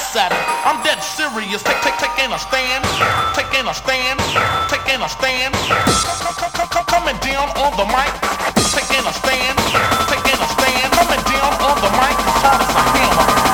ass at it. I'm dead serious, taking a stand, taking a stand, taking a stand. Coming down on the mic, taking a stand, taking a stand. Coming down on the mic as hard as a hammer.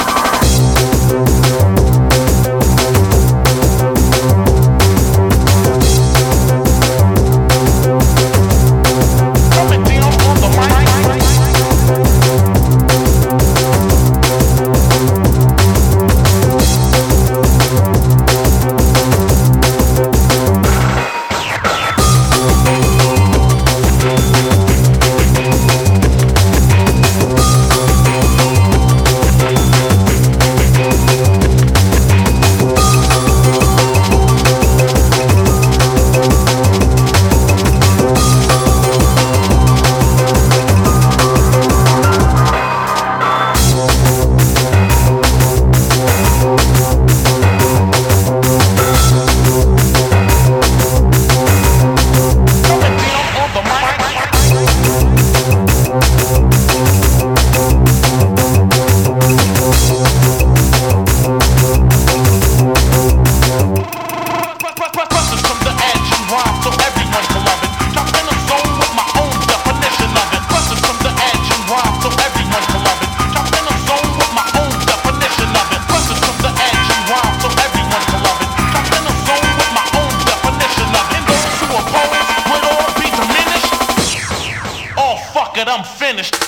I'm finished.